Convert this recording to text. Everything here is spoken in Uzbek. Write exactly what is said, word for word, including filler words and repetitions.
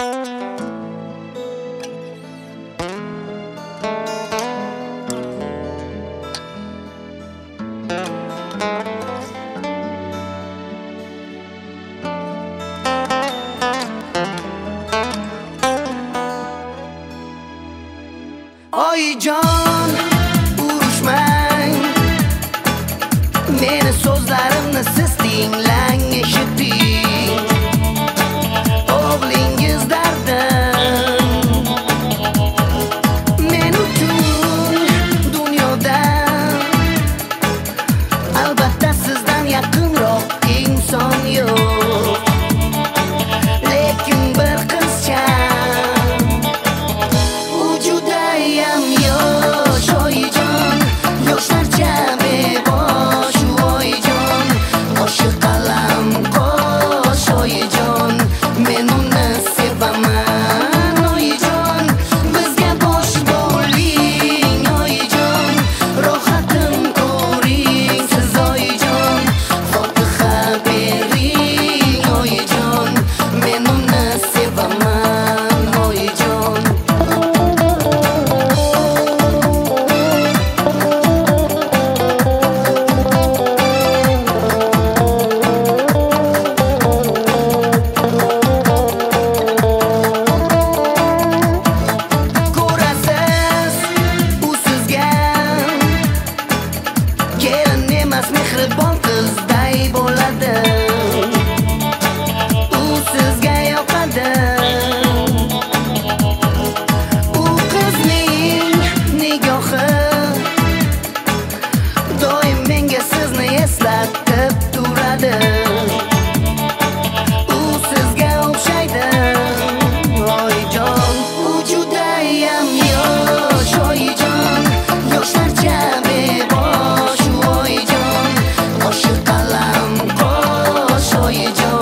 Oyijon, urushmang, meni so'zlarimni siz tinglang, eshiting. O'g'lingiz dardim men uchun dunyoda albatta sizdan yaqinroq inson yo'q. Lekin bir qizcha mehribon qizday bo'ladi. U sizga yoqadi. U qizning nigohi doim menga sizni eslatib turadi. U sizga o'xshaydi, oyijon. U judayam yosh, oyijon. Yoshlarcha bebosh, oyijon. Qo'shiq qalam qo'sh, oyijon.